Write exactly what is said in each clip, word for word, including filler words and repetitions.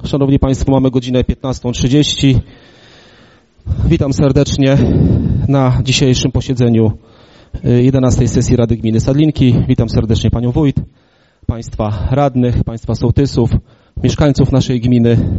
Szanowni Państwo, mamy godzinę piętnastą trzydzieści. Witam serdecznie na dzisiejszym posiedzeniu jedenastej sesji Rady Gminy Sadlinki. Witam serdecznie Panią Wójt, Państwa radnych, Państwa sołtysów, mieszkańców naszej gminy.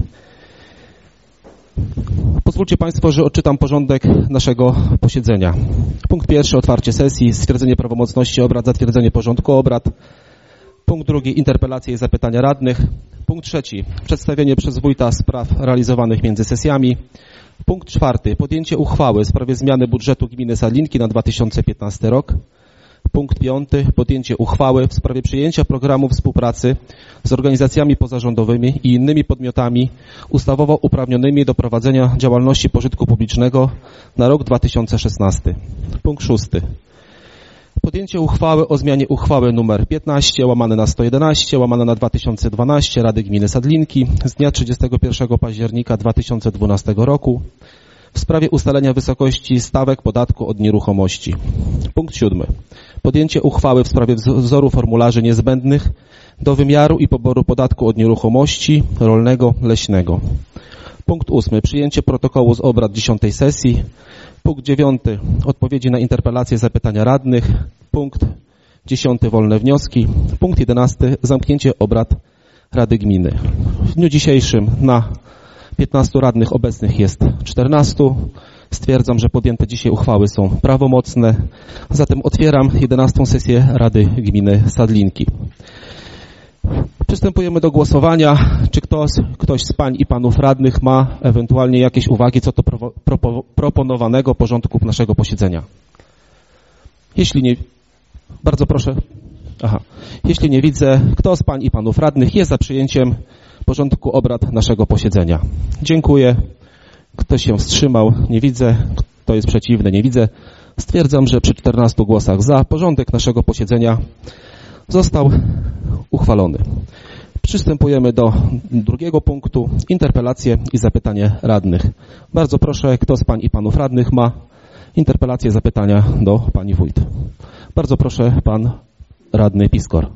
Pozwólcie Państwo, że odczytam porządek naszego posiedzenia. Punkt pierwszy, otwarcie sesji, stwierdzenie prawomocności obrad, zatwierdzenie porządku obrad. Punkt drugi, interpelacje i zapytania radnych. Punkt trzeci, przedstawienie przez wójta spraw realizowanych między sesjami. Punkt czwarty, podjęcie uchwały w sprawie zmiany budżetu gminy Sadlinki na dwa tysiące piętnasty rok. Punkt piąty, podjęcie uchwały w sprawie przyjęcia programu współpracy z organizacjami pozarządowymi i innymi podmiotami ustawowo uprawnionymi do prowadzenia działalności pożytku publicznego na rok dwa tysiące szesnasty. Punkt szósty. Podjęcie uchwały o zmianie uchwały nr piętnaście łamane na sto jedenaście łamane na dwa tysiące dwanaście Rady Gminy Sadlinki z dnia trzydziestego pierwszego października dwa tysiące dwunastego roku w sprawie ustalenia wysokości stawek podatku od nieruchomości. Punkt siódmy. Podjęcie uchwały w sprawie wzoru formularzy niezbędnych do wymiaru i poboru podatku od nieruchomości rolnego, leśnego. Punkt ósmy. Przyjęcie protokołu z obrad dziesiątej sesji. Punkt dziewiąty. Odpowiedzi na interpelacje, zapytania radnych. Punkt dziesiąty. Wolne wnioski. Punkt jedenasty. Zamknięcie obrad Rady Gminy. W dniu dzisiejszym na piętnastu radnych obecnych jest czternastu. Stwierdzam, że podjęte dzisiaj uchwały są prawomocne. Zatem otwieram jedenastą sesję Rady Gminy Sadlinki. Przystępujemy do głosowania. Czy ktoś, ktoś z pań i panów radnych ma ewentualnie jakieś uwagi co do pro, pro, proponowanego porządku naszego posiedzenia? Jeśli nie... Bardzo proszę. Aha. Jeśli nie widzę, kto z pań i panów radnych jest za przyjęciem porządku obrad naszego posiedzenia? Dziękuję. Kto się wstrzymał? Nie widzę. Kto jest przeciwny? Nie widzę. Stwierdzam, że przy czternastu głosach za porządek naszego posiedzenia został uchwalony. Przystępujemy do drugiego punktu. Interpelacje i zapytanie radnych. Bardzo proszę, kto z pań i panów radnych ma interpelacje, zapytania do pani wójt. Bardzo proszę, pan radny Piskor.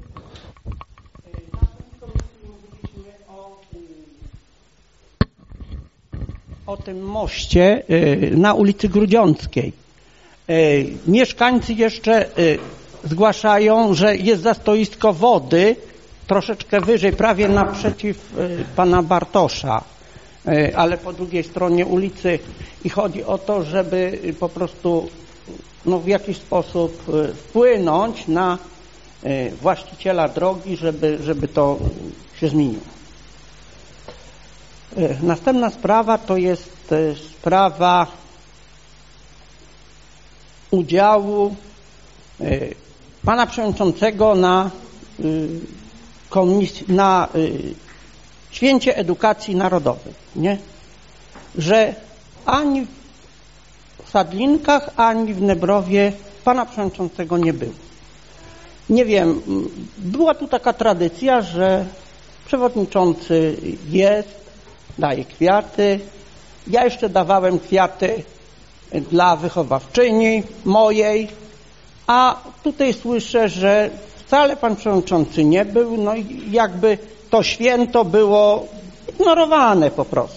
O tym moście na ulicy Grudziąckiej. Mieszkańcy jeszcze zgłaszają, że jest zastoisko wody troszeczkę wyżej, prawie naprzeciw pana Bartosza, ale po drugiej stronie ulicy i chodzi o to, żeby po prostu no, w jakiś sposób wpłynąć na właściciela drogi, żeby, żeby to się zmieniło. Następna sprawa to jest sprawa udziału pana przewodniczącego na, komisji, na Święcie Edukacji Narodowej, nie? Że ani w Sadlinkach, ani w Nebrowie pana przewodniczącego nie było. Nie wiem, była tu taka tradycja, że przewodniczący jest, daje kwiaty. Ja jeszcze dawałem kwiaty dla wychowawczyni mojej, a tutaj słyszę, że wcale pan przewodniczący nie był, no i jakby to święto było ignorowane po prostu.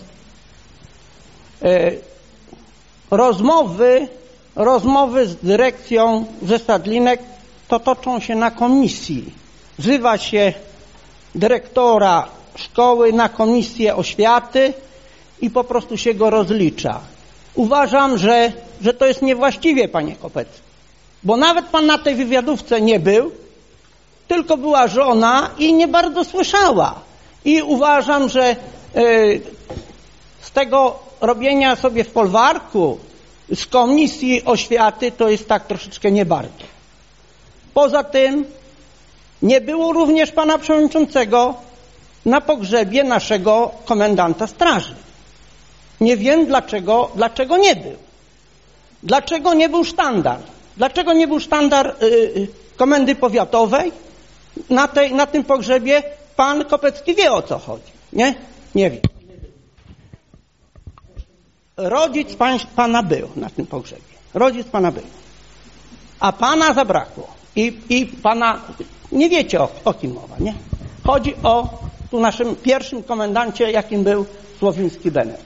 Rozmowy, rozmowy z dyrekcją ze Sadlinek to toczą się na komisji. Wzywa się dyrektora szkoły na komisję oświaty i po prostu się go rozlicza. Uważam, że, że to jest niewłaściwie, panie Kopecki, bo nawet pan na tej wywiadówce nie był, tylko była żona i nie bardzo słyszała. I uważam, że yy, z tego robienia sobie w folwarku z komisji oświaty to jest tak troszeczkę nie bardzo. Poza tym nie było również pana przewodniczącego na pogrzebie naszego komendanta straży. Nie wiem dlaczego, dlaczego nie był. Dlaczego nie był sztandar? Dlaczego nie był sztandar yy, komendy powiatowej na, tej, na tym pogrzebie? Pan Kopecki wie, o co chodzi, nie? Nie wiem. Rodzic pan, pana był na tym pogrzebie. Rodzic pana był. A pana zabrakło. I, i pana, nie wiecie o, o kim mowa, nie? Chodzi o tu naszym pierwszym komendancie, jakim był Słowiński Benet.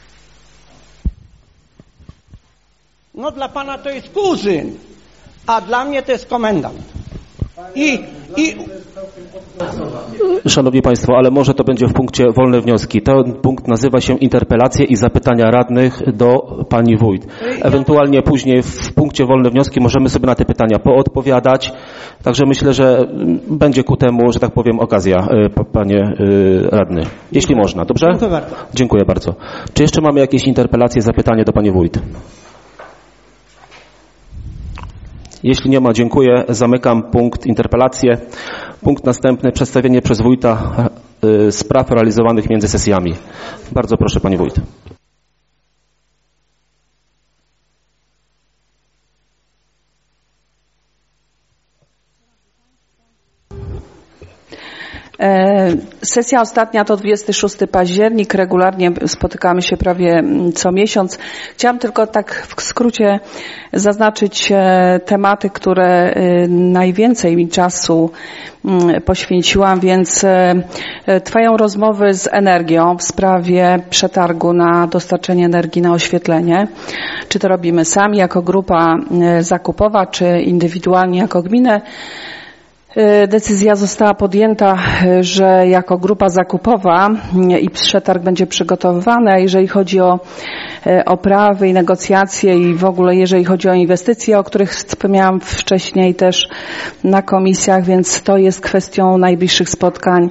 No dla pana to jest kuzyn, a dla mnie to jest komendant. I, i... Szanowni Państwo, ale może to będzie w punkcie wolne wnioski. Ten punkt nazywa się interpelacje i zapytania radnych do pani wójt. Ewentualnie później w punkcie wolne wnioski możemy sobie na te pytania poodpowiadać. Także myślę, że będzie ku temu, że tak powiem, okazja, panie radny. Jeśli można, dobrze? Dziękuję bardzo. Dziękuję bardzo. Czy jeszcze mamy jakieś interpelacje, zapytanie do pani wójt? Jeśli nie ma, dziękuję. Zamykam punkt interpelacje. Punkt następny, przedstawienie przez wójta y, spraw realizowanych między sesjami. Bardzo proszę, pani wójt. Sesja ostatnia to dwudziestego szóstego października, regularnie spotykamy się prawie co miesiąc. Chciałam tylko tak w skrócie zaznaczyć tematy, które najwięcej mi czasu poświęciłam, więc trwają rozmowy z Energią w sprawie przetargu na dostarczenie energii na oświetlenie. Czy to robimy sami jako grupa zakupowa, czy indywidualnie jako gminę. Decyzja została podjęta, że jako grupa zakupowa i przetarg będzie przygotowywany, a jeżeli chodzi o oprawy i negocjacje i w ogóle jeżeli chodzi o inwestycje, o których wspomniałam wcześniej też na komisjach, więc to jest kwestią najbliższych spotkań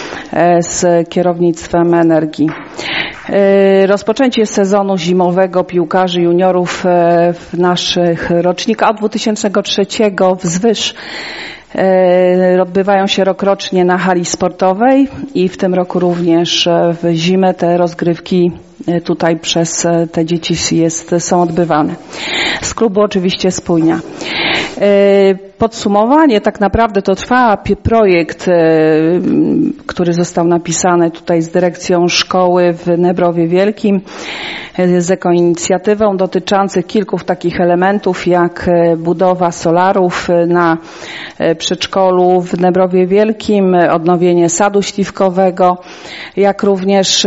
z kierownictwem Energii. Rozpoczęcie sezonu zimowego piłkarzy juniorów w naszych rocznikach od dwa tysiące trzeciego wzwyż odbywają się rokrocznie na hali sportowej i w tym roku również w zimę te rozgrywki tutaj przez te dzieci jest, są odbywane. Z klubu oczywiście Spójnia. Podsumowanie, tak naprawdę to trwa projekt, który został napisany tutaj z dyrekcją szkoły w Nebrowie Wielkim, z ekoinicjatywą dotyczących kilku takich elementów jak budowa solarów na przedszkolu w Nebrowie Wielkim, odnowienie sadu śliwkowego, jak również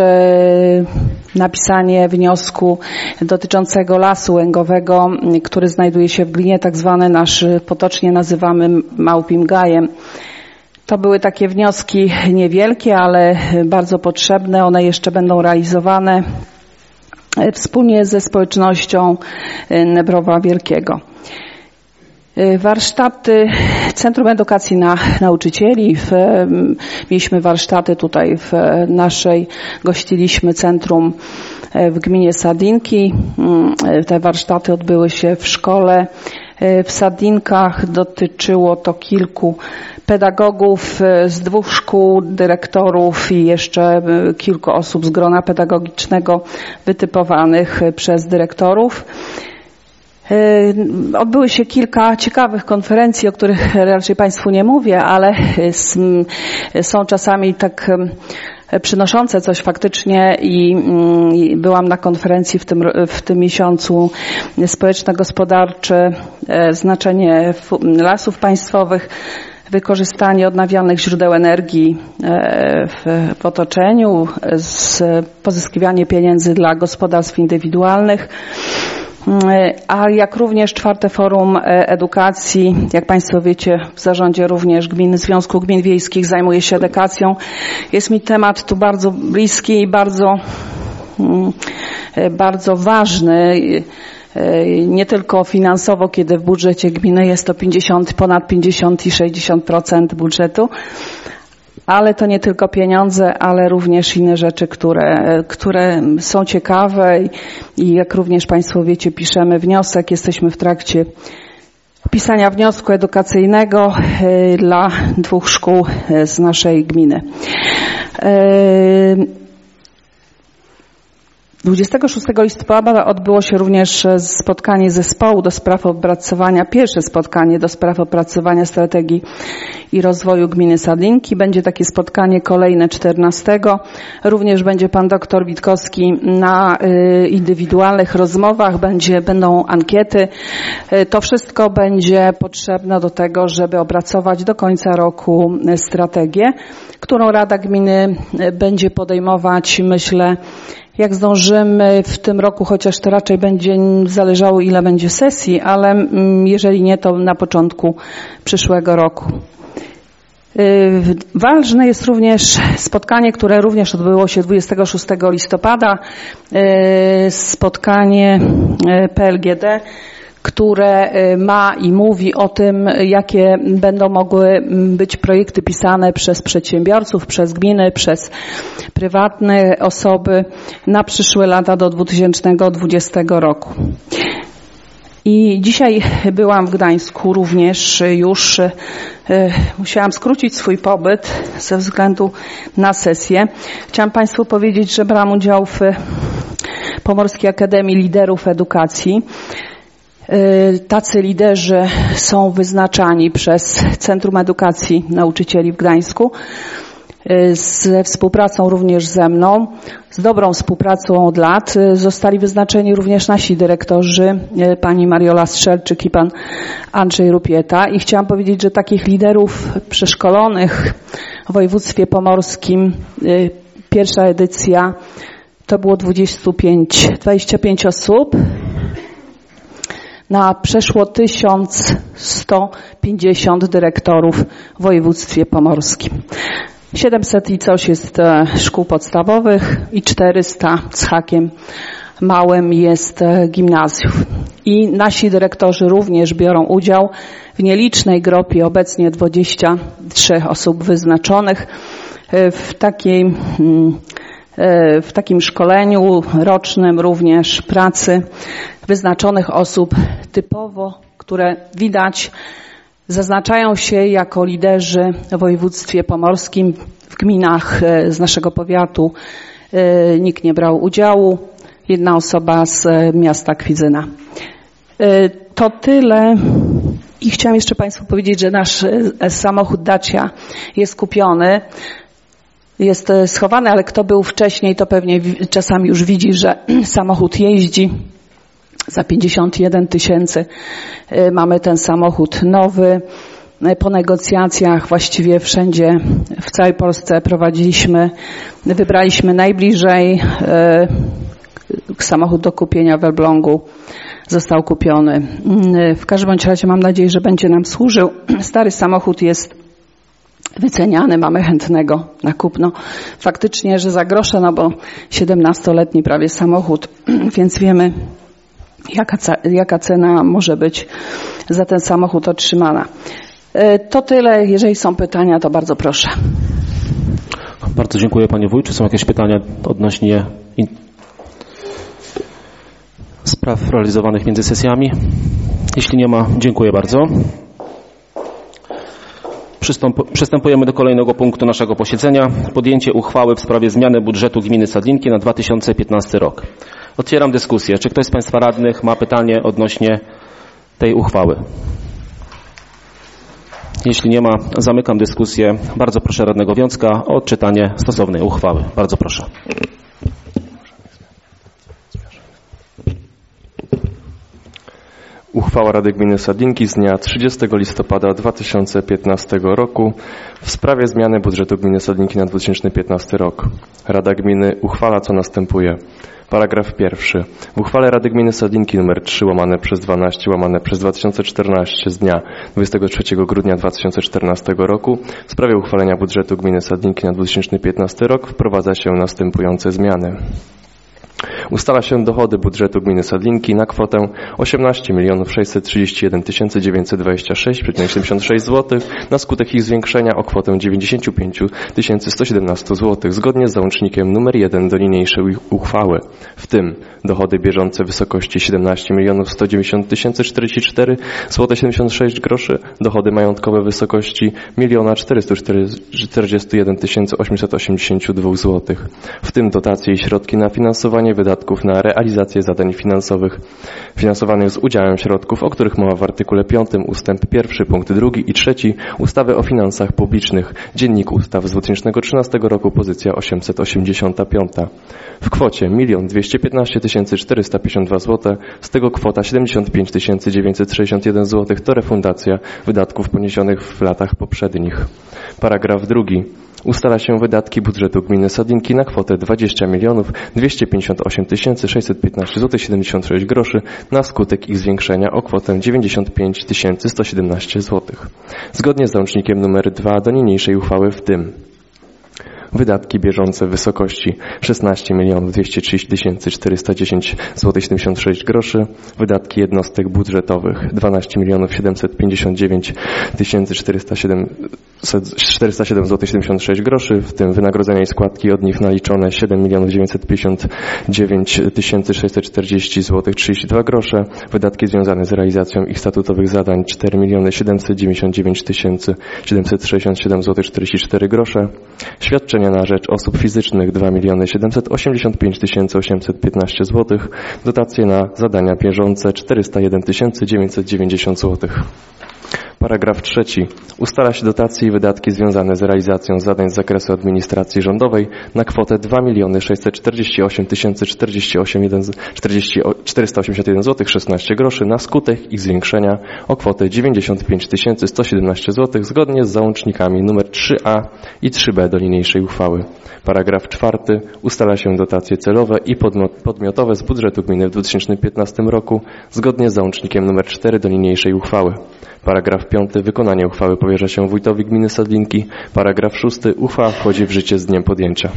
napisanie wniosku dotyczącego lasu łęgowego, który znajduje się w Glinie, tak zwany nasz potocznie nazywamy Małpim Gajem. To były takie wnioski niewielkie, ale bardzo potrzebne. One jeszcze będą realizowane wspólnie ze społecznością Nebrowa Wielkiego. Warsztaty, Centrum Edukacji na Nauczycieli. W, mieliśmy warsztaty tutaj w naszej, gościliśmy centrum w gminie Sadinki. Te warsztaty odbyły się w szkole w Sadinkach. Dotyczyło to kilku pedagogów z dwóch szkół, dyrektorów i jeszcze kilku osób z grona pedagogicznego wytypowanych przez dyrektorów. Odbyły się kilka ciekawych konferencji, o których raczej Państwu nie mówię, ale są czasami tak przynoszące coś faktycznie i byłam na konferencji w tym, w tym miesiącu społeczno-gospodarcze, znaczenie lasów państwowych, wykorzystanie odnawialnych źródeł energii w, w otoczeniu, pozyskiwanie pieniędzy dla gospodarstw indywidualnych, a jak również czwarte forum edukacji. Jak Państwo wiecie, w zarządzie również gminy, Związku Gmin Wiejskich zajmuję się edukacją. Jest mi temat tu bardzo bliski i bardzo, bardzo ważny. Nie tylko finansowo, kiedy w budżecie gminy jest to pięćdziesiąt, ponad pięćdziesiąt i sześćdziesiąt procent budżetu, ale to nie tylko pieniądze, ale również inne rzeczy, które, które są ciekawe i, i jak również Państwo wiecie, piszemy wniosek, jesteśmy w trakcie pisania wniosku edukacyjnego y, dla dwóch szkół y, z naszej gminy. Y, dwudziestego szóstego listopada odbyło się również spotkanie zespołu do spraw opracowania, pierwsze spotkanie do spraw opracowania strategii i rozwoju gminy Sadlinki. Będzie takie spotkanie kolejne czternastego. Również będzie pan doktor Witkowski na y, indywidualnych rozmowach, będzie, będą ankiety. Y, to wszystko będzie potrzebne do tego, żeby opracować do końca roku strategię, którą Rada Gminy będzie podejmować, myślę, jak zdążymy w tym roku, chociaż to raczej będzie zależało, ile będzie sesji, ale jeżeli nie, to na początku przyszłego roku. Ważne jest również spotkanie, które również odbyło się dwudziestego szóstego listopada, spotkanie P L G D, które ma i mówi o tym, jakie będą mogły być projekty pisane przez przedsiębiorców, przez gminy, przez prywatne osoby na przyszłe lata do dwa tysiące dwudziestego roku. I dzisiaj byłam w Gdańsku również już, e, musiałam skrócić swój pobyt ze względu na sesję. Chciałam Państwu powiedzieć, że brałam udział w Pomorskiej Akademii Liderów Edukacji. Tacy liderzy są wyznaczani przez Centrum Edukacji Nauczycieli w Gdańsku, ze współpracą również ze mną, z dobrą współpracą od lat. Zostali wyznaczeni również nasi dyrektorzy, pani Mariola Strzelczyk i pan Andrzej Rupieta. I chciałam powiedzieć, że takich liderów przeszkolonych w województwie pomorskim, pierwsza edycja to było dwadzieścia pięć, dwadzieścia pięć osób. Na przeszło tysiąc sto pięćdziesiąt dyrektorów w województwie pomorskim. siedemset i coś jest szkół podstawowych i czterysta z hakiem małym jest gimnazjów. I nasi dyrektorzy również biorą udział w nielicznej grupie, obecnie dwadzieścia trzy osób wyznaczonych w takiej w takim szkoleniu rocznym również pracy wyznaczonych osób typowo, które widać zaznaczają się jako liderzy w województwie pomorskim. W gminach z naszego powiatu nikt nie brał udziału. Jedna osoba z miasta Kwidzyna. To tyle. I chciałam jeszcze Państwu powiedzieć, że nasz samochód Dacia jest kupiony. Jest schowany, ale kto był wcześniej, to pewnie czasami już widzi, że samochód jeździ. Za pięćdziesiąt jeden tysięcy mamy ten samochód nowy. Po negocjacjach właściwie wszędzie w całej Polsce prowadziliśmy, wybraliśmy najbliżej. Samochód do kupienia w Elblągu został kupiony. W każdym bądź razie mam nadzieję, że będzie nam służył. Stary samochód jest wyceniany, mamy chętnego na kupno. Faktycznie, że za grosze, no bo siedemnastoletni prawie samochód, więc wiemy, jaka, jaka cena może być za ten samochód otrzymana. To tyle. Jeżeli są pytania, to bardzo proszę. Bardzo dziękuję Panie Wójt. Czy są jakieś pytania odnośnie in... spraw realizowanych między sesjami? Jeśli nie ma, dziękuję bardzo. Przystępujemy do kolejnego punktu naszego posiedzenia. Podjęcie uchwały w sprawie zmiany budżetu gminy Sadlinki na dwa tysiące piętnasty rok. Otwieram dyskusję. Czy ktoś z Państwa radnych ma pytanie odnośnie tej uchwały? Jeśli nie ma, zamykam dyskusję. Bardzo proszę radnego Wiącka o odczytanie stosownej uchwały. Bardzo proszę. Uchwała Rady Gminy Sadlinki z dnia trzydziestego listopada dwa tysiące piętnastego roku w sprawie zmiany budżetu gminy Sadlinki na dwa tysiące piętnasty rok. Rada Gminy uchwala, co następuje. Paragraf pierwszy. W uchwale Rady Gminy Sadlinki nr trzy łamane przez dwanaście łamane przez dwa tysiące czternaście z dnia dwudziestego trzeciego grudnia dwa tysiące czternastego roku w sprawie uchwalenia budżetu gminy Sadlinki na dwa tysiące piętnasty rok wprowadza się następujące zmiany. Ustala się dochody budżetu gminy Sadlinki na kwotę osiemnaście milionów sześćset trzydzieści jeden tysięcy dziewięćset dwadzieścia sześć przecinek siedemdziesiąt sześć złotych na skutek ich zwiększenia o kwotę dziewięćdziesiąt pięć tysięcy sto siedemnaście złotych zgodnie z załącznikiem numer jeden do niniejszej uchwały. W tym dochody bieżące w wysokości siedemnaście milionów sto dziewięćdziesiąt tysięcy czterdzieści cztery złotych siedemdziesiąt sześć groszy, dochody majątkowe w wysokości jeden czterysta czterdzieści jeden tysięcy osiemset osiemdziesiąt dwa złotych. W tym dotacje i środki na finansowanie wydatków wydatków na realizację zadań finansowych finansowanych z udziałem środków, o których mowa w artykule piątym ustęp pierwszy, punkt drugi i trzeci ustawy o finansach publicznych, Dziennik Ustaw z dwa tysiące trzynastego roku, pozycja osiemset osiemdziesiąta piąta. W kwocie milion dwieście piętnaście tysięcy czterysta pięćdziesiąt dwa złote, z tego kwota siedemdziesiąt pięć tysięcy dziewięćset sześćdziesiąt jeden złotych to refundacja wydatków poniesionych w latach poprzednich. Paragraf drugi. Ustala się wydatki budżetu gminy Sadlinki na kwotę dwadzieścia milionów dwieście pięćdziesiąt osiem tysięcy sześćset piętnaście złotych siedemdziesiąt sześć groszy na skutek ich zwiększenia o kwotę dziewięćdziesiąt pięć tysięcy sto siedemnaście złotych. Zgodnie z załącznikiem numer dwa do niniejszej uchwały, w tym wydatki bieżące w wysokości szesnaście milionów dwieście trzydzieści tysięcy czterysta dziesięć złotych siedemdziesiąt sześć groszy, wydatki jednostek budżetowych dwanaście milionów siedemset pięćdziesiąt dziewięć tysięcy czterysta siedem złotych siedemdziesiąt sześć groszy, w tym wynagrodzenia i składki od nich naliczone siedem milionów dziewięćset pięćdziesiąt dziewięć tysięcy sześćset czterdzieści złotych trzydzieści dwa grosze, wydatki związane z realizacją ich statutowych zadań cztery miliony siedemset dziewięćdziesiąt dziewięć tysięcy siedemset sześćdziesiąt siedem złotych czterdzieści cztery grosze, świadczenia na rzecz osób fizycznych dwa miliony siedemset osiemdziesiąt pięć tysięcy osiemset piętnaście złotych, dotacje na zadania bieżące czterysta jeden tysięcy dziewięćset dziewięćdziesiąt złotych. Paragraf trzeci. Ustala się dotacje i wydatki związane z realizacją zadań z zakresu administracji rządowej na kwotę dwa miliony sześćset czterdzieści osiem tysięcy czterysta osiemdziesiąt jeden złotych szesnaście groszy na skutek ich zwiększenia o kwotę dziewięćdziesiąt pięć tysięcy sto siedemnaście złotych zgodnie z załącznikami nr trzy a i trzy b do niniejszej uchwały. Paragraf czwarty. Ustala się dotacje celowe i podmiotowe z budżetu gminy w dwa tysiące piętnastym roku zgodnie z załącznikiem nr cztery do niniejszej uchwały. Paragraf piąty. Wykonanie uchwały powierza się wójtowi gminy Sadlinki. Paragraf szósty. Uchwała wchodzi w życie z dniem podjęcia.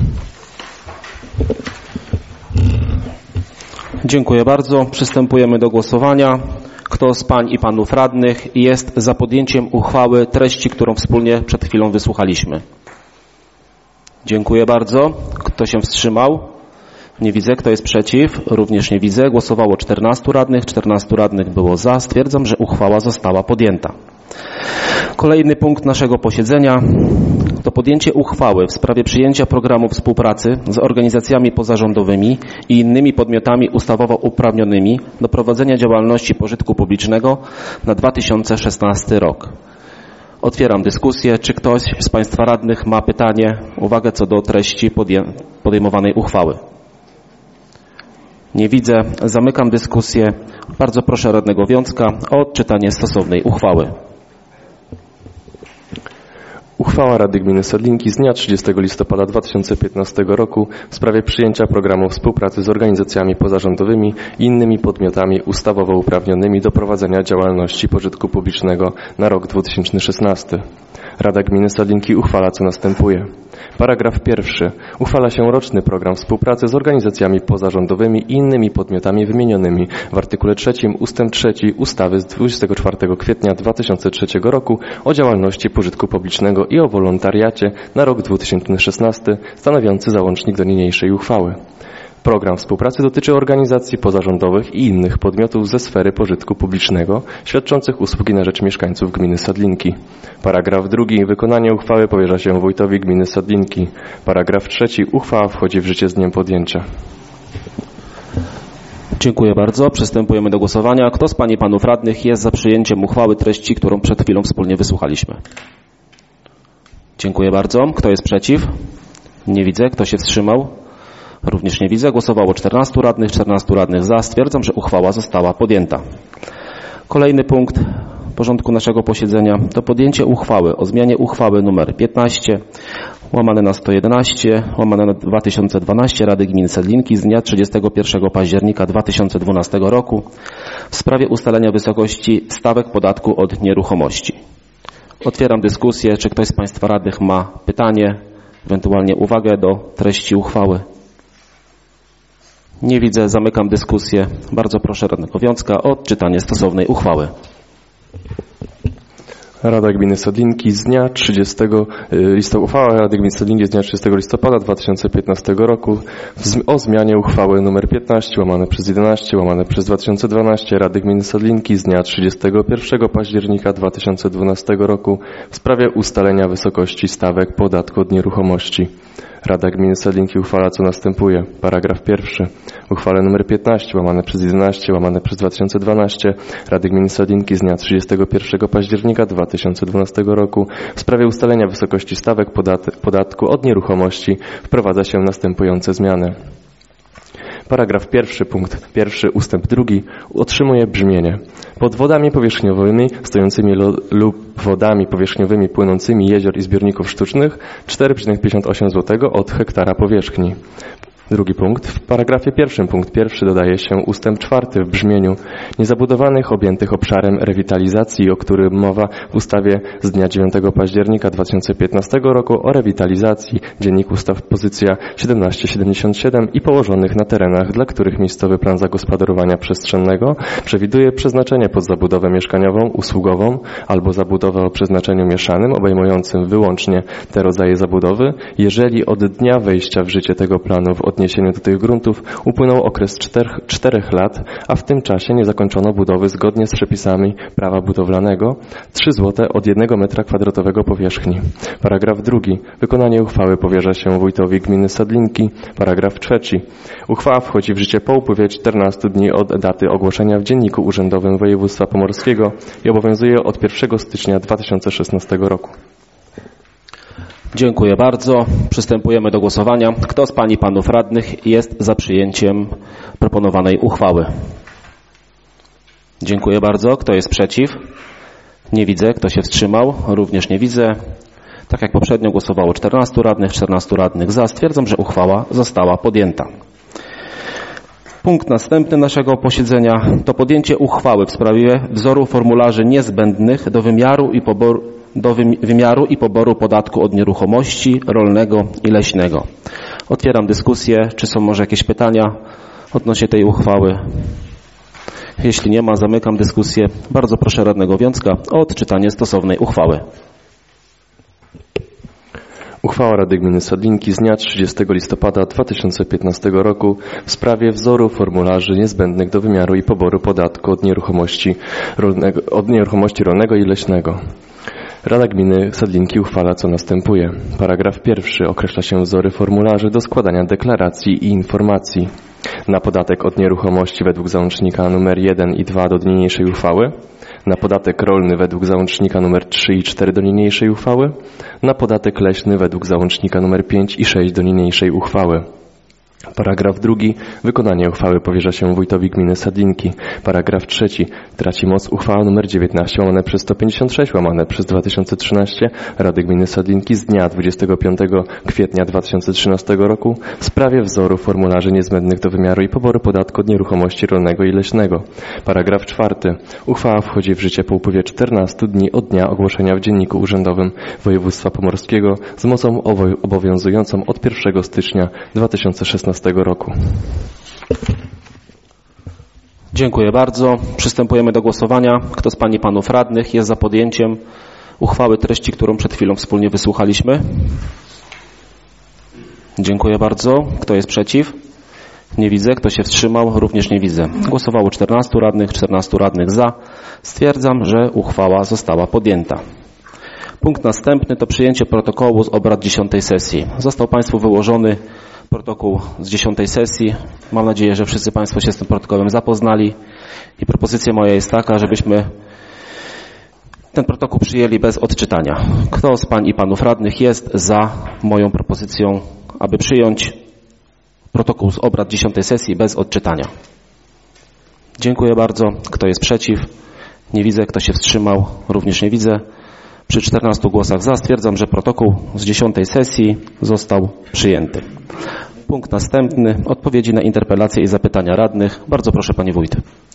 Dziękuję bardzo. Przystępujemy do głosowania. Kto z pań i panów radnych jest za podjęciem uchwały treści, którą wspólnie przed chwilą wysłuchaliśmy? Dziękuję bardzo. Kto się wstrzymał? Nie widzę. Kto jest przeciw? Również nie widzę. Głosowało czternastu radnych. czternastu radnych było za. Stwierdzam, że uchwała została podjęta. Kolejny punkt naszego posiedzenia to podjęcie uchwały w sprawie przyjęcia programu współpracy z organizacjami pozarządowymi i innymi podmiotami ustawowo uprawnionymi do prowadzenia działalności pożytku publicznego na dwa tysiące szesnasty rok. Otwieram dyskusję. Czy ktoś z państwa radnych ma pytanie, uwagę co do treści podejmowanej uchwały? Nie widzę. Zamykam dyskusję. Bardzo proszę radnego Wiącka o odczytanie stosownej uchwały. Uchwała Rady Gminy Sadlinki z dnia trzydziestego listopada dwa tysiące piętnastego roku w sprawie przyjęcia programu współpracy z organizacjami pozarządowymi i innymi podmiotami ustawowo uprawnionymi do prowadzenia działalności pożytku publicznego na rok dwa tysiące szesnasty. Rada Gminy Sadlinki uchwala, co następuje. Paragraf pierwszy. Uchwala się roczny program współpracy z organizacjami pozarządowymi i innymi podmiotami wymienionymi w artykule trzecim ustęp trzeci ustawy z dwudziestego czwartego kwietnia dwa tysiące trzeciego roku o działalności pożytku publicznego i o wolontariacie na rok dwa tysiące szesnasty, stanowiący załącznik do niniejszej uchwały. Program współpracy dotyczy organizacji pozarządowych i innych podmiotów ze sfery pożytku publicznego świadczących usługi na rzecz mieszkańców gminy Sadlinki. Paragraf drugi. Wykonanie uchwały powierza się wójtowi gminy Sadlinki. Paragraf trzeci. Uchwała wchodzi w życie z dniem podjęcia. Dziękuję bardzo. Przystępujemy do głosowania. Kto z pań i panów radnych jest za przyjęciem uchwały treści, którą przed chwilą wspólnie wysłuchaliśmy? Dziękuję bardzo. Kto jest przeciw? Nie widzę. Kto się wstrzymał? Również nie widzę. Głosowało czternastu radnych, czternastu radnych za. Stwierdzam, że uchwała została podjęta. Kolejny punkt porządku naszego posiedzenia to podjęcie uchwały o zmianie uchwały nr piętnaście łamane na sto jedenaście łamane na dwa tysiące dwanaście Rady Gminy Sadlinki z dnia trzydziestego pierwszego października dwa tysiące dwunastego roku w sprawie ustalenia wysokości stawek podatku od nieruchomości. Otwieram dyskusję. Czy ktoś z państwa radnych ma pytanie, ewentualnie uwagę do treści uchwały? Nie widzę. Zamykam dyskusję. Bardzo proszę radnego Wiącka o odczytanie stosownej uchwały. Rada Gminy Sadlinki z dnia trzydziestego listopada, uchwała Rady Gminy Sadlinki z dnia trzydziestego listopada dwa tysiące piętnastego roku o zmianie uchwały nr piętnaście łamane przez jedenaście łamane przez dwa tysiące dwanaście Rady Gminy Sadlinki z dnia trzydziestego pierwszego października dwa tysiące dwunastego roku w sprawie ustalenia wysokości stawek podatku od nieruchomości. Rada Gminy Sadlinki uchwala, co następuje. Paragraf pierwszy. Uchwale nr piętnaście łamane przez jedenaście łamane przez dwa tysiące dwanaście Rady Gminy Sadlinki z dnia trzydziestego pierwszego października dwa tysiące dwunastego roku w sprawie ustalenia wysokości stawek podat podatku od nieruchomości wprowadza się następujące zmiany. Paragraf pierwszy, punkt pierwszy, ustęp drugi otrzymuje brzmienie. Pod wodami powierzchniowymi stojącymi lub wodami powierzchniowymi płynącymi jezior i zbiorników sztucznych cztery przecinek pięćdziesiąt osiem złotego od hektara powierzchni. Drugi punkt. W paragrafie pierwszym punkt pierwszy dodaje się ustęp czwarty w brzmieniu niezabudowanych objętych obszarem rewitalizacji, o którym mowa w ustawie z dnia dziewiątego października dwa tysiące piętnastego roku o rewitalizacji, Dziennik Ustaw pozycja siedemnaście siedemdziesiąt siedem i położonych na terenach, dla których miejscowy plan zagospodarowania przestrzennego przewiduje przeznaczenie pod zabudowę mieszkaniową, usługową albo zabudowę o przeznaczeniu mieszanym, obejmującym wyłącznie te rodzaje zabudowy, jeżeli od dnia wejścia w życie tego planu w odniesieniu do tych gruntów upłynął okres czterech, czterech lat, a w tym czasie nie zakończono budowy zgodnie z przepisami prawa budowlanego, trzy złote od jednego metra kwadratowego powierzchni. Paragraf drugi. Wykonanie uchwały powierza się wójtowi gminy Sadlinki. Paragraf trzeci. Uchwała wchodzi w życie po upływie czternastu dni od daty ogłoszenia w Dzienniku Urzędowym Województwa Pomorskiego i obowiązuje od pierwszego stycznia dwa tysiące szesnastego roku. Dziękuję bardzo. Przystępujemy do głosowania. Kto z pań i panów radnych jest za przyjęciem proponowanej uchwały? Dziękuję bardzo. Kto jest przeciw? Nie widzę. Kto się wstrzymał? Również nie widzę. Tak jak poprzednio głosowało czternastu radnych, czternastu radnych za. Stwierdzam, że uchwała została podjęta. Punkt następny naszego posiedzenia to podjęcie uchwały w sprawie wzoru formularzy niezbędnych do wymiaru i poboru do wymiaru i poboru podatku od nieruchomości rolnego i leśnego. Otwieram dyskusję. Czy są może jakieś pytania odnośnie tej uchwały? Jeśli nie ma, zamykam dyskusję. Bardzo proszę radnego Wiącka o odczytanie stosownej uchwały. Uchwała Rady Gminy Sadlinki z dnia trzydziestego listopada dwa tysiące piętnastego roku w sprawie wzoru formularzy niezbędnych do wymiaru i poboru podatku od nieruchomości rolnego, od nieruchomości rolnego i leśnego. Rada Gminy Sadlinki uchwala, co następuje. Paragraf pierwszy określa się wzory formularzy do składania deklaracji i informacji na podatek od nieruchomości według załącznika nr jeden i dwa do niniejszej uchwały, na podatek rolny według załącznika nr trzy i cztery do niniejszej uchwały, na podatek leśny według załącznika nr pięć i sześć do niniejszej uchwały. Paragraf drugi. Wykonanie uchwały powierza się wójtowi gminy Sadlinki. Paragraf trzeci. Traci moc uchwała nr dziewiętnaście łamane przez sto pięćdziesiąt sześć łamane przez dwa tysiące trzynaście Rady Gminy Sadlinki z dnia dwudziestego piątego kwietnia dwa tysiące trzynastego roku w sprawie wzoru formularzy niezbędnych do wymiaru i poboru podatku od nieruchomości rolnego i leśnego. Paragraf czwarty. Uchwała wchodzi w życie po upływie czternastu dni od dnia ogłoszenia w Dzienniku Urzędowym Województwa Pomorskiego z mocą obowiązującą od pierwszego stycznia dwa tysiące szesnastego roku. Dziękuję bardzo. Przystępujemy do głosowania. Kto z pań i panów radnych jest za podjęciem uchwały treści, którą przed chwilą wspólnie wysłuchaliśmy? Dziękuję bardzo. Kto jest przeciw? Nie widzę. Kto się wstrzymał? Również nie widzę. Głosowało czternastu radnych, czternastu radnych za. Stwierdzam, że uchwała została podjęta. Punkt następny to przyjęcie protokołu z obrad dziesiątej sesji. Został Państwu wyłożony protokół z dziesiątej sesji. Mam nadzieję, że wszyscy Państwo się z tym protokołem zapoznali i propozycja moja jest taka, żebyśmy ten protokół przyjęli bez odczytania. Kto z pań i panów radnych jest za moją propozycją, aby przyjąć protokół z obrad dziesiątej sesji bez odczytania? Dziękuję bardzo. Kto jest przeciw? Nie widzę. Kto się wstrzymał? Również nie widzę. Przy czternastu głosach za stwierdzam, że protokół z dziesiątej sesji został przyjęty. Punkt następny. Odpowiedzi na interpelacje i zapytania radnych. Bardzo proszę, pani wójt.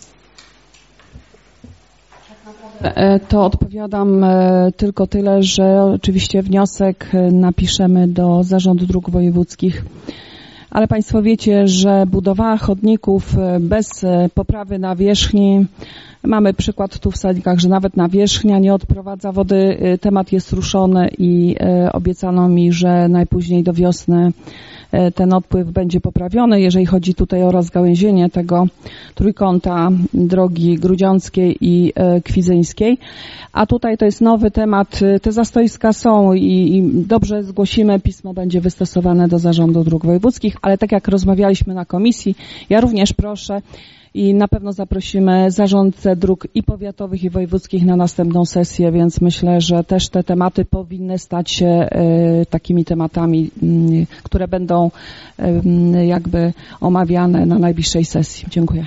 To odpowiadam tylko tyle, że oczywiście wniosek napiszemy do Zarządu Dróg Wojewódzkich. Ale Państwo wiecie, że budowa chodników bez poprawy nawierzchni Mamy przykład tu w Salinkach, że nawet nawierzchnia nie odprowadza wody. Temat jest ruszony i obiecano mi, że najpóźniej do wiosny ten odpływ będzie poprawiony, jeżeli chodzi tutaj o rozgałęzienie tego trójkąta drogi grudziąckiej i kwidzyńskiej. A tutaj to jest nowy temat. Te zastoiska są i, i dobrze zgłosimy, pismo będzie wystosowane do Zarządu Dróg Wojewódzkich, ale tak jak rozmawialiśmy na komisji, ja również proszę i na pewno zaprosimy zarządcę dróg i powiatowych, i wojewódzkich na następną sesję, więc myślę, że też te tematy powinny stać się y, takimi tematami, y, które będą y, jakby omawiane na najbliższej sesji. Dziękuję.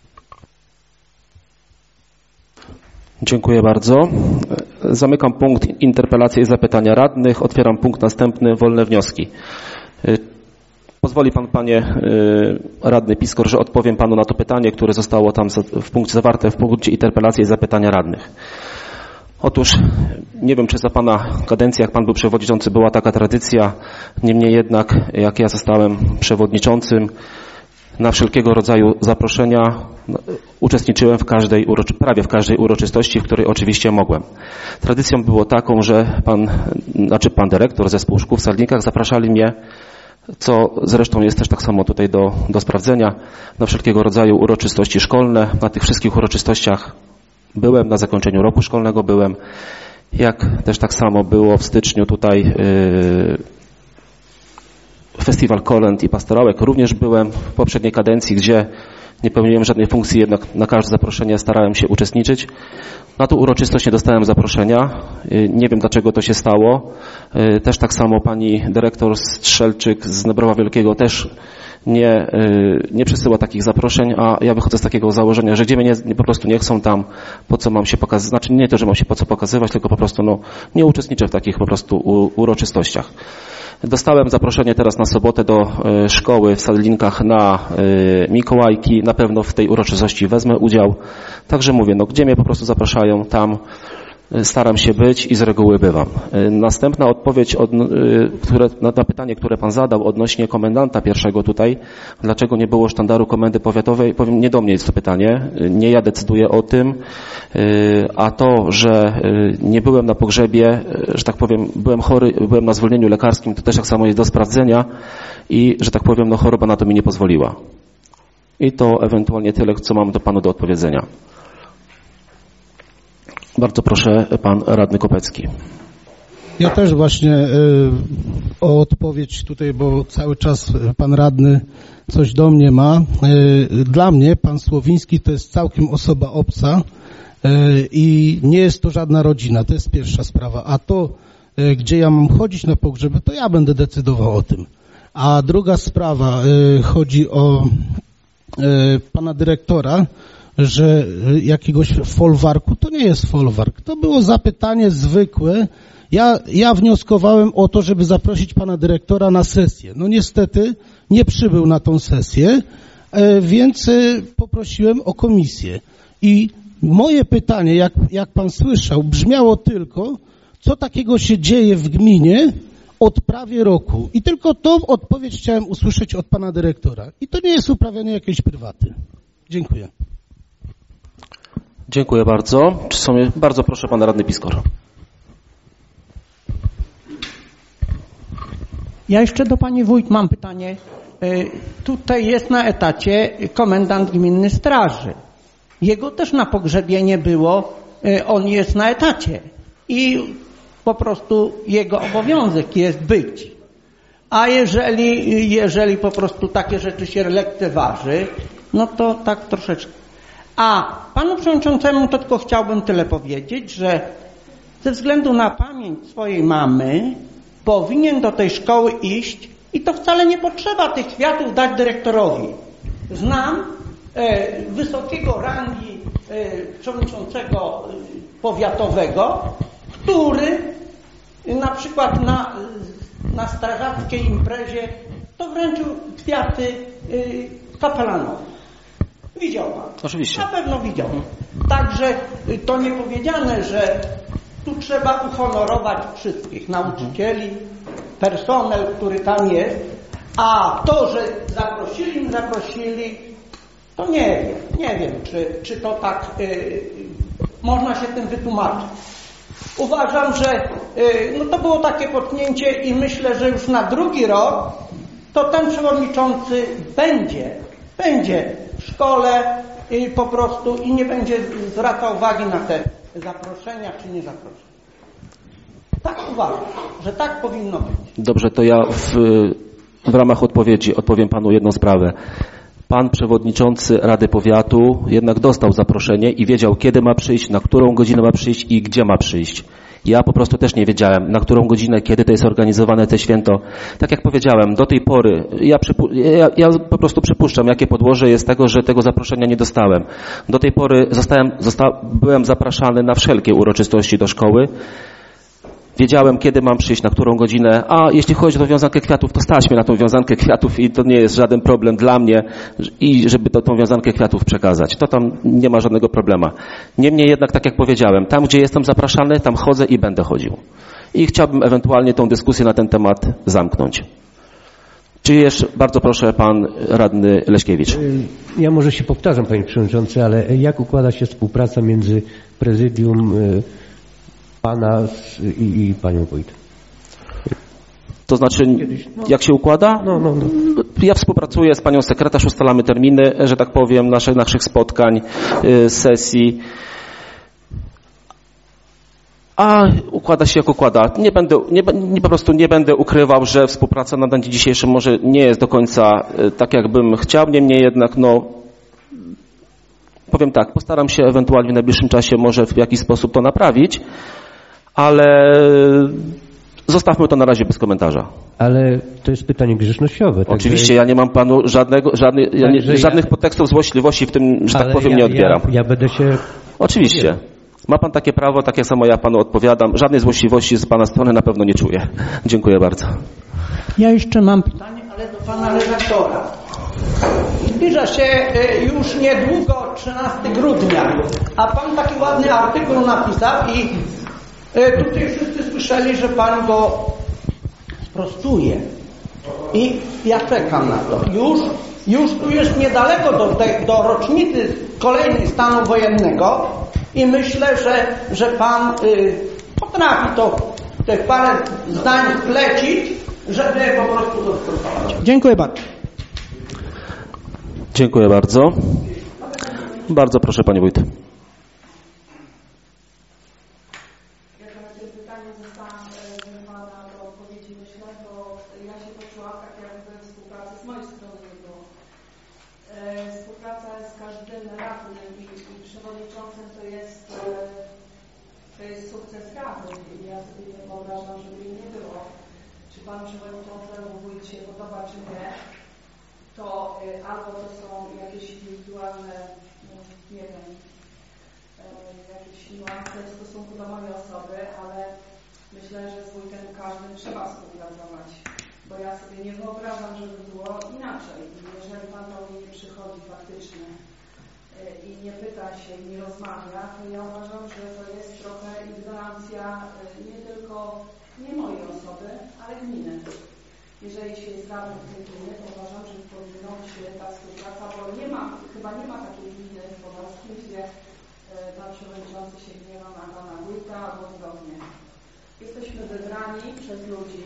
Dziękuję bardzo. Zamykam punkt interpelacji i zapytania radnych. Otwieram punkt następny, wolne wnioski. Pozwoli pan, panie radny Piskor, że odpowiem panu na to pytanie, które zostało tam w punkcie zawarte w punkcie interpelacji i zapytania radnych. Otóż nie wiem, czy za pana kadencji, jak pan był przewodniczący, była taka tradycja, niemniej jednak, jak ja zostałem przewodniczącym, na wszelkiego rodzaju zaproszenia uczestniczyłem w każdej, prawie w każdej uroczystości, w której oczywiście mogłem. Tradycją było taką, że pan, znaczy pan dyrektor zespołu szkół w Salinkach zapraszali mnie, co zresztą jest też tak samo tutaj do, do sprawdzenia, na wszelkiego rodzaju uroczystości szkolne. Na tych wszystkich uroczystościach byłem, na zakończeniu roku szkolnego byłem, jak też tak samo było w styczniu tutaj yy, Festiwal Kolęd i Pastorałek. Również byłem w poprzedniej kadencji, gdzie nie pełniłem żadnej funkcji, jednak na każde zaproszenie starałem się uczestniczyć. Na tą uroczystość nie dostałem zaproszenia. Nie wiem, dlaczego to się stało. Też tak samo pani dyrektor Strzelczyk z Nebrowa Wielkiego też nie, nie przesyła takich zaproszeń, a ja wychodzę z takiego założenia, że gdzie mnie nie, po prostu nie chcą tam, po co mam się pokazywać, znaczy nie to, że mam się po co pokazywać, tylko po prostu no, nie uczestniczę w takich po prostu u, uroczystościach. Dostałem zaproszenie teraz na sobotę do y, szkoły w Salinkach na y, Mikołajki. Na pewno w tej uroczystości wezmę udział. Także mówię, no gdzie mnie po prostu zapraszają, tam y, staram się być i z reguły bywam. Y, następna odpowiedź od, y, które, na, na pytanie, które pan zadał odnośnie komendanta pierwszego tutaj. Dlaczego nie było sztandaru komendy powiatowej? Powiem, nie do mnie jest to pytanie. Y, nie ja decyduję o tym. A to, że nie byłem na pogrzebie, że tak powiem, byłem chory, byłem na zwolnieniu lekarskim, to też tak samo jest do sprawdzenia i, że tak powiem, no choroba na to mi nie pozwoliła. I to ewentualnie tyle, co mam do panu do odpowiedzenia. Bardzo proszę, pan radny Kopecki. Ja też właśnie y, o odpowiedź tutaj, bo cały czas pan radny coś do mnie ma. Y, dla mnie pan Słowiński to jest całkiem osoba obca, i nie jest to żadna rodzina, to jest pierwsza sprawa. A to, gdzie ja mam chodzić na pogrzeby, to ja będę decydował o tym. A druga sprawa, chodzi o pana dyrektora, że jakiegoś folwarku, to nie jest folwark. To było zapytanie zwykłe. Ja, ja wnioskowałem o to, żeby zaprosić pana dyrektora na sesję. No niestety nie przybył na tą sesję, więc poprosiłem o komisję. I moje pytanie, jak, jak pan słyszał, brzmiało tylko, co takiego się dzieje w gminie od prawie roku. I tylko tą odpowiedź chciałem usłyszeć od pana dyrektora. I to nie jest uprawianie jakiejś prywaty. Dziękuję. Dziękuję bardzo. Czy są... Bardzo proszę, pan radny Piskor. Ja jeszcze do pani wójt mam pytanie. Tutaj jest na etacie komendant gminny straży. Jego też na pogrzebie nie było, on jest na etacie i po prostu jego obowiązek jest być. A jeżeli, jeżeli po prostu takie rzeczy się lekceważy, no to tak troszeczkę. A panu przewodniczącemu to tylko chciałbym tyle powiedzieć, że ze względu na pamięć swojej mamy powinien do tej szkoły iść i to wcale nie potrzeba tych kwiatów dać dyrektorowi. Znam e, wysokiego rangi e, przewodniczącego powiatowego, który na przykład na, na strażackiej imprezie to wręczył kwiaty e, kapelanowi. Widział pan? Oczywiście. Na pewno widział. Także to nie powiedziane, że tu trzeba uhonorować wszystkich nauczycieli, personel, który tam jest, a to, że zaprosili, zaprosili, To nie wiem, nie wiem, czy, czy to tak yy, można się tym wytłumaczyć. Uważam, że yy, no to było takie potknięcie i myślę, że już na drugi rok to ten przewodniczący będzie, będzie w szkole i po prostu i nie będzie zwracał uwagi na te zaproszenia czy nie zaproszenia. Tak uważam, że tak powinno być. Dobrze, to ja w, w ramach odpowiedzi odpowiem panu jedną sprawę. Pan przewodniczący Rady Powiatu jednak dostał zaproszenie i wiedział, kiedy ma przyjść, na którą godzinę ma przyjść i gdzie ma przyjść. Ja po prostu też nie wiedziałem, na którą godzinę, kiedy to jest organizowane to święto. Tak jak powiedziałem, do tej pory, ja, przypu- ja, ja po prostu przypuszczam, jakie podłoże jest tego, że tego zaproszenia nie dostałem. Do tej pory zostałem, zosta- byłem zapraszany na wszelkie uroczystości do szkoły. Wiedziałem, kiedy mam przyjść, na którą godzinę, a jeśli chodzi o tą wiązankę kwiatów, to stać mnie na tą wiązankę kwiatów i to nie jest żaden problem dla mnie i żeby to, tą wiązankę kwiatów przekazać. To tam nie ma żadnego problemu. Niemniej jednak, tak jak powiedziałem, tam gdzie jestem zapraszany, tam chodzę i będę chodził. I chciałbym ewentualnie tą dyskusję na ten temat zamknąć. Czy jeszcze, bardzo proszę, pan radny Leśkiewicz. Ja może się powtarzam, panie przewodniczący, ale jak układa się współpraca między prezydium pana i, i panią wójt? To znaczy, jak się układa? No, no, no. Ja współpracuję z panią sekretarz, ustalamy terminy, że tak powiem, naszych, naszych spotkań, sesji. A układa się jak układa. Nie będę, nie, nie, po prostu nie będę ukrywał, że współpraca na dzień dzisiejszy może nie jest do końca tak, jakbym chciał. Niemniej jednak, no, powiem tak, postaram się ewentualnie w najbliższym czasie może w jakiś sposób to naprawić, ale zostawmy to na razie bez komentarza. Ale to jest pytanie grzecznościowe. Tak. Oczywiście, ja nie mam panu żadnego, żadnej, ja nie, żadnych ja... podtekstów złośliwości w tym, że ale tak powiem, ja, nie odbieram. Ja, ja będę się... Oczywiście. Ma pan takie prawo, tak samo ja panu odpowiadam. Żadnej złośliwości z pana strony na pewno nie czuję. Dziękuję bardzo. Ja jeszcze mam pytanie, ale do pana redaktora. Zbliża się już niedługo trzynastego grudnia, a pan taki ładny artykuł napisał i tutaj wszyscy słyszeli, że pan go sprostuje. I ja czekam na to. Już, już tu jest niedaleko do, tej, do rocznicy kolejnej stanu wojennego i myślę, że, że pan y, potrafi to te parę zdań wplecić, żeby po prostu to sprostować. Dziękuję bardzo. Dziękuję bardzo. Bardzo proszę, panie wójt. Panu przewodniczącemu wójt się podoba czy nie, to y, albo to są jakieś indywidualne, no, nie wiem, y, jakieś niuanse w stosunku do mojej osoby, ale myślę, że z wójtem każdym trzeba współpracować, bo ja sobie nie wyobrażam, żeby było inaczej. Jeżeli pan do mnie nie przychodzi faktycznie y, i nie pyta się, i nie rozmawia, to ja uważam, że to jest trochę ignorancja y, nie tylko nie mojej osoby, ale gminy. Jeżeli się jest radnym w tej gminie, to uważam, że powinno być ta współpraca, bo nie ma, chyba nie ma takiej gminy w Podlaskim, gdzie y, pan przewodniczący się gniewa na pana wójta albo odwrotnie. Jesteśmy wybrani przez ludzi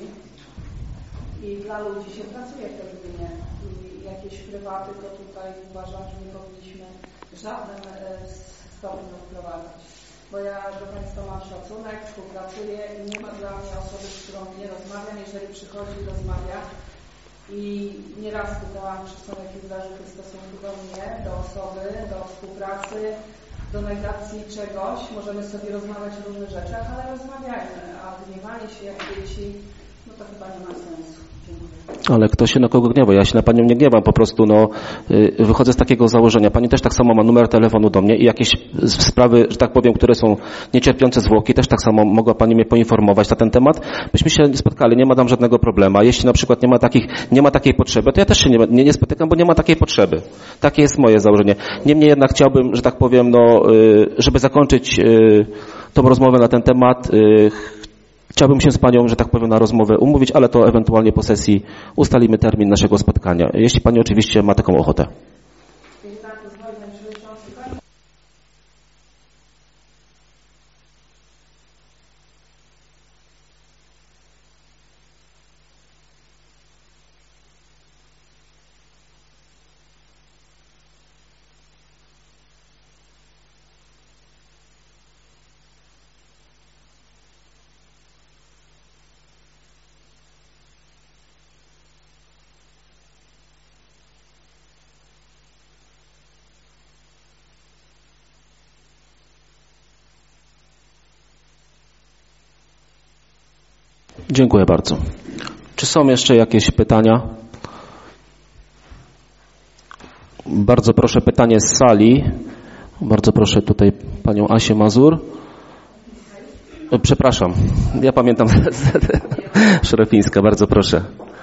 i dla ludzi się pracuje w tej gminie. I jakieś prywaty, to tutaj uważam, że nie powinniśmy w żadnym y, stopniu wprowadzać. Bo ja do Państwa mam szacunek, współpracuję i nie ma dla mnie osoby, z którą nie rozmawiam, jeżeli przychodzi, rozmawia. I nieraz pytałam, czy są jakieś zarzuty w stosunku do mnie, do osoby, do współpracy, do negacji czegoś. Możemy sobie rozmawiać o różnych rzeczach, ale rozmawiajmy, a gniewanie się jak dzieci, no to chyba nie ma sensu. Ale kto się na kogo gniewa? Ja się na panią nie gniewam, po prostu no, wychodzę z takiego założenia. Pani też tak samo ma numer telefonu do mnie i jakieś sprawy, że tak powiem, które są niecierpiące zwłoki, też tak samo mogła pani mnie poinformować na ten temat. Byśmy się nie spotkali, nie ma tam żadnego problemu. A jeśli na przykład nie ma takich, nie ma takiej potrzeby, to ja też się nie, nie, nie spotykam, bo nie ma takiej potrzeby. Takie jest moje założenie. Niemniej jednak chciałbym, że tak powiem, no, żeby zakończyć tą rozmowę na ten temat, chciałbym się z panią, że tak powiem, na rozmowę umówić, ale to ewentualnie po sesji ustalimy termin naszego spotkania. Jeśli pani oczywiście ma taką ochotę. Czyli tak, Dziękuję bardzo. Czy są jeszcze jakieś pytania? Bardzo proszę, pytanie z sali. Bardzo proszę tutaj panią Asię Mazur. Przepraszam, ja pamiętam. Szeropińska, bardzo proszę.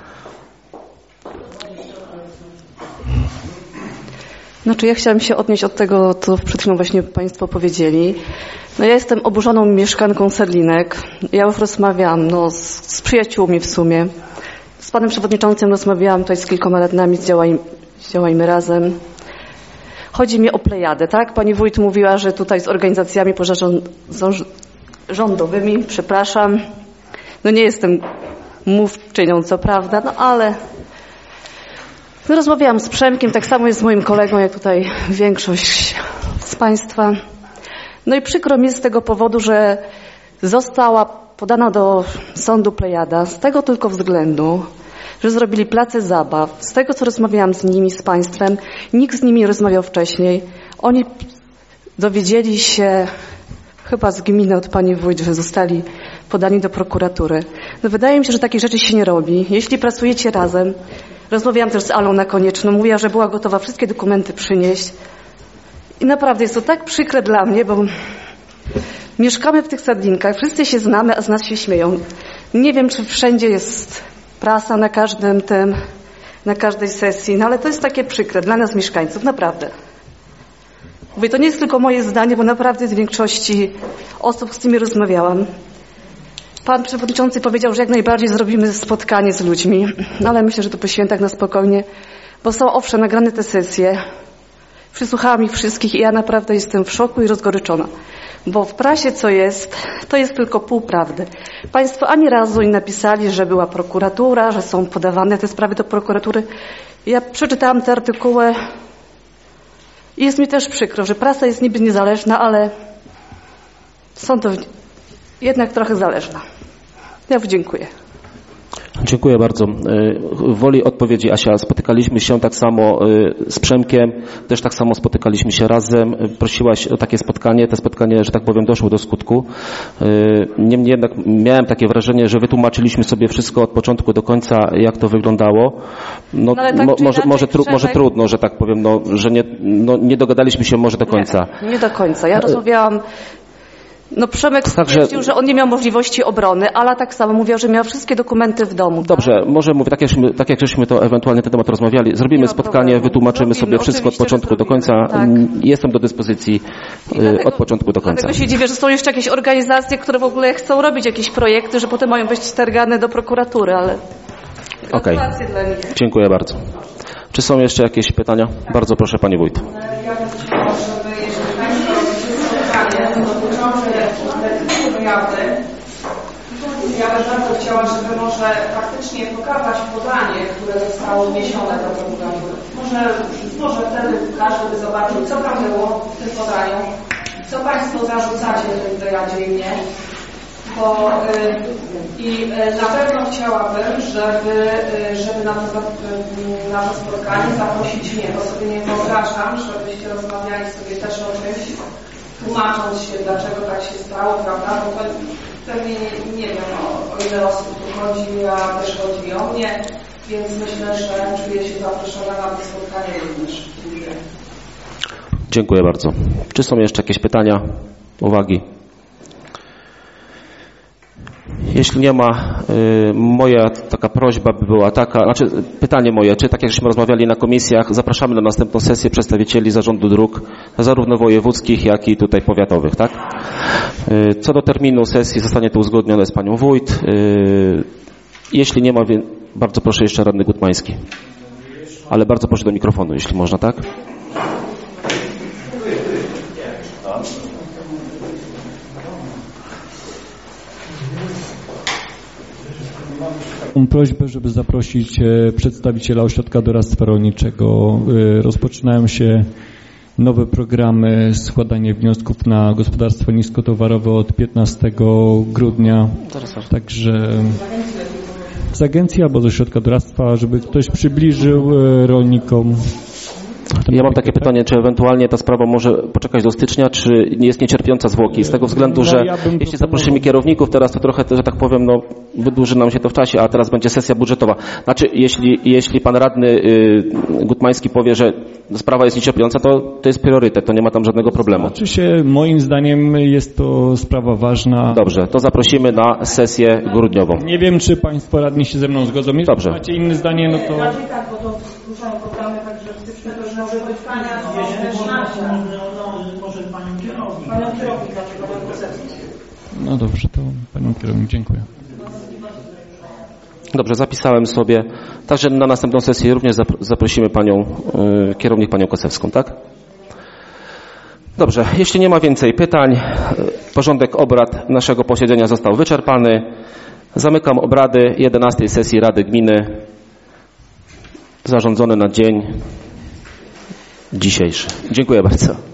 Znaczy ja chciałam się odnieść od tego, co przed chwilą właśnie państwo powiedzieli. No ja jestem oburzoną mieszkanką Sedlinek. Ja już rozmawiałam no, z, z przyjaciółmi w sumie. Z panem przewodniczącym rozmawiałam tutaj z kilkoma radnymi, działaj, działajmy razem. Chodzi mi o plejadę, tak? Pani wójt mówiła, że tutaj z organizacjami pozarządowymi, przepraszam. No nie jestem mówczynią, co prawda, no ale no rozmawiałam z Przemkiem, tak samo jest z moim kolegą, jak tutaj większość z państwa. No i przykro mi z tego powodu, że została podana do sądu plejada z tego tylko względu, że zrobili place zabaw. Z tego, co rozmawiałam z nimi, z państwem, nikt z nimi nie rozmawiał wcześniej. Oni dowiedzieli się chyba z gminy od pani wójt, że zostali podani do prokuratury. No wydaje mi się, że takich rzeczy się nie robi. Jeśli pracujecie razem, rozmawiałam też z Alą na Konieczną, mówiła, że była gotowa wszystkie dokumenty przynieść. I naprawdę jest to tak przykre dla mnie, bo mieszkamy w tych Sedlinkach, wszyscy się znamy, a z nas się śmieją. Nie wiem, czy wszędzie jest prasa na każdym tym, na każdej sesji, no ale to jest takie przykre dla nas mieszkańców, naprawdę. Mówię, to nie jest tylko moje zdanie, bo naprawdę z większości osób, z którymi rozmawiałam. Pan przewodniczący powiedział, że jak najbardziej zrobimy spotkanie z ludźmi, no ale myślę, że to po świętach na spokojnie, bo są owszem nagrane te sesje. Przysłuchałam ich wszystkich i ja naprawdę jestem w szoku i rozgoryczona. Bo w prasie co jest, to jest tylko pół prawdy. Państwo ani razu nie napisali, że była prokuratura, że są podawane te sprawy do prokuratury. Ja przeczytałam te artykuły i jest mi też przykro, że prasa jest niby niezależna, ale są to jednak trochę zależna. Ja dziękuję. Dziękuję bardzo. W woli odpowiedzi, Asia, spotykaliśmy się tak samo z Przemkiem, też tak samo spotykaliśmy się razem. Prosiłaś o takie spotkanie, to spotkanie, że tak powiem, doszło do skutku. Niemniej jednak miałem takie wrażenie, że wytłumaczyliśmy sobie wszystko od początku do końca, jak to wyglądało. No, no tak, mo, może, może, tru, może trudno, że tak powiem, no, że nie, no, nie dogadaliśmy się może do końca. Nie, nie do końca. Ja rozmawiałam. No Przemek stwierdził, że on nie miał możliwości obrony, ale tak samo mówił, że miał wszystkie dokumenty w domu. Dobrze, tak? może mówię, tak jak, tak jak żeśmy to ewentualnie ten temat rozmawiali, zrobimy spotkanie, problemu. wytłumaczymy Zrobimy, sobie wszystko od początku do końca. Tak. Jestem do dyspozycji dlatego, od początku do końca. Dlatego się dziwię, że są jeszcze jakieś organizacje, które w ogóle chcą robić jakieś projekty, że potem mają być stergane do prokuratury, ale gratulacje dla nich. Dziękuję bardzo. Czy są jeszcze jakieś pytania? Bardzo proszę, pani wójt. Ja bym chciała, żeby jeżeli państwo robicie spotkanie dotyczące wyjazdy, ja bym bardzo chciała, żeby może faktycznie pokazać podanie, które zostało wniesione do prokuratury. Może, może wtedy każdy by zobaczył, co tam było w tym podaniu, co państwo zarzucacie w tym wyjadzie i nie. Bo y, i y, na pewno chciałabym, żeby, y, żeby na, to, y, na to spotkanie zaprosić mnie, bo sobie nie wyobrażam, żebyście rozmawiali sobie też o czymś, tłumacząc się, dlaczego tak się stało, prawda? Bo to pewnie nie, nie wiem, o, o ile osób tu chodzi, a też chodzi o mnie, więc myślę, że czuję się zaproszona na to spotkanie również. Dziękuję. Dziękuję bardzo. Czy są jeszcze jakieś pytania, uwagi? Jeśli nie ma, y, moja taka prośba by była taka, znaczy pytanie moje, czy tak jak żeśmy rozmawiali na komisjach, zapraszamy na następną sesję przedstawicieli Zarządu Dróg, zarówno wojewódzkich, jak i tutaj powiatowych, tak? Y, co do terminu sesji zostanie to uzgodnione z panią wójt. Y, jeśli nie ma, bardzo proszę jeszcze radny Gutmański. Ale bardzo proszę do mikrofonu, jeśli można, tak? Mam prośbę, żeby zaprosić przedstawiciela Ośrodka Doradztwa Rolniczego. Rozpoczynają się nowe programy składania wniosków na gospodarstwo niskotowarowe od piętnastego grudnia. Także z agencji albo z Ośrodka Doradztwa, żeby ktoś przybliżył rolnikom Ja mam takie pytanie, czy ewentualnie ta sprawa może poczekać do stycznia, czy nie jest niecierpiąca zwłoki? Z tego względu, że No, ja bym jeśli zaprosimy kierowników teraz, to trochę, że tak powiem, no, wydłuży nam się to w czasie, a teraz będzie sesja budżetowa. Znaczy, jeśli, jeśli pan radny y, Gutmański powie, że sprawa jest niecierpiąca, to to jest priorytet, to nie ma tam żadnego problemu. Znaczy się, moim zdaniem jest to sprawa ważna. Dobrze, to zaprosimy na sesję grudniową. Nie wiem, czy państwo radni się ze mną zgodzą. Jeśli Dobrze. macie inne zdanie, no to... Raczej tak, bo to dużo programy, także styczne to już może być pytania są też nasze. Może panią kierownik. Panią kierownik, dlaczego pan Kosewski? No dobrze, to panią kierownik, dziękuję. Dobrze, zapisałem sobie. Także na następną sesję również zaprosimy panią y, kierownik, panią Kosewską, tak? Dobrze, jeśli nie ma więcej pytań, porządek obrad naszego posiedzenia został wyczerpany. Zamykam obrady jedenastej sesji Rady Gminy zarządzone na dzień dzisiejszy. Dziękuję bardzo.